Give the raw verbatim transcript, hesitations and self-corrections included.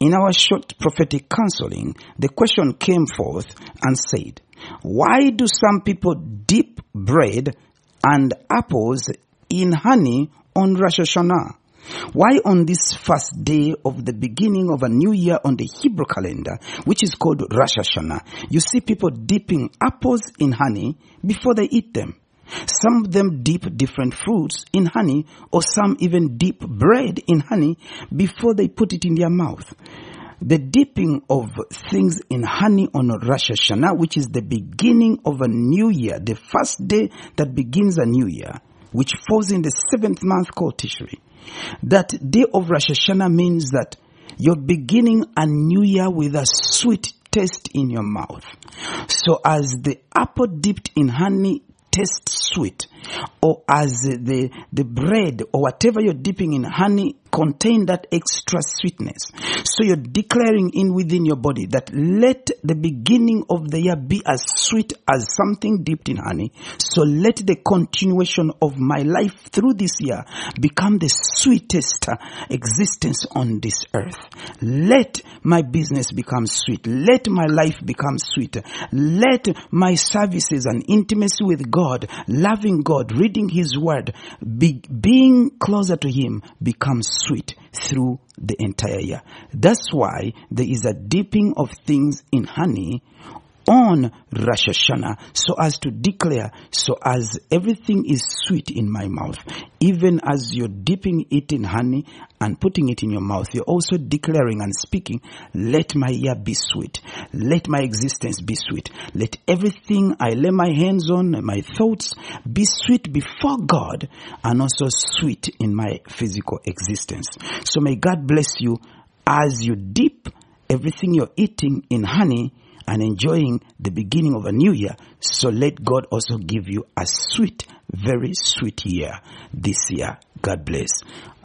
In our short prophetic counseling, the question came forth and said, why do some people dip bread and apples in honey on Rosh Hashanah? Why on this first day of the beginning of a new year on the Hebrew calendar, which is called Rosh Hashanah, you see people dipping apples in honey before they eat them? Some of them dip different fruits in honey, or some even dip bread in honey before they put it in their mouth. The dipping of things in honey on Rosh Hashanah, which is the beginning of a new year, the first day that begins a new year, which falls in the seventh month called Tishri. That day of Rosh Hashanah means that you're beginning a new year with a sweet taste in your mouth. So as the apple dipped in honey tastes sweet, or as the, the bread or whatever you're dipping in honey contain that extra sweetness. So you're declaring in within your body that let the beginning of the year be as sweet as something dipped in honey. So let the continuation of my life through this year become the sweetest existence on this earth. Let my business become sweet. Let my life become sweet. Let my services and intimacy with God, loving God, reading His Word, be, being closer to Him become sweet through the entire year. That's why there is a dipping of things in honey on Rosh Hashanah, so as to declare, so as everything is sweet in my mouth. Even as you're dipping it in honey and putting it in your mouth, you're also declaring and speaking, let my year be sweet. Let my existence be sweet. Let everything I lay my hands on, my thoughts, be sweet before God and also sweet in my physical existence. So may God bless you as you dip everything you're eating in honey and enjoying the beginning of a new year. So let God also give you a sweet, very sweet year this year. God bless.